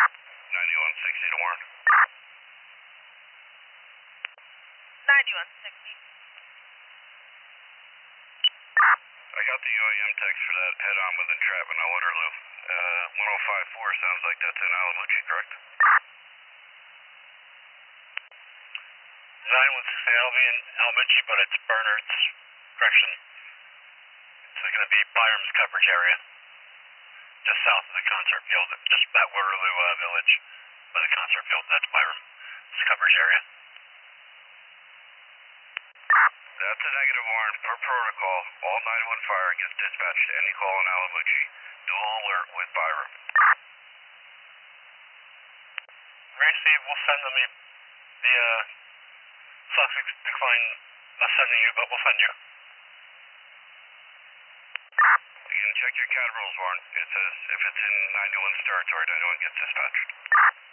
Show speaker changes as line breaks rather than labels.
9160 to Warren.
9160.
I got the UAM text for that head-on with entrapment on Waterloo. 1054 sounds like that's in Alamucci, correct?
9160, I'll be in Alamucci, but it's Bernard's correction. It's going to be Byram's coverage area, just south of the concert field, just that Waterloo village by the concert field. That's Byram's coverage area.
That's a negative, Warren. Per protocol, all 911 fire gets dispatched to any call in Alamucci. Dual alert with Byram.
Gracie, we'll send them the suspects decline us sending you, but we'll send you.
You can check your CAD rules, Warren. It says if it's in 91's territory, 91 gets dispatched.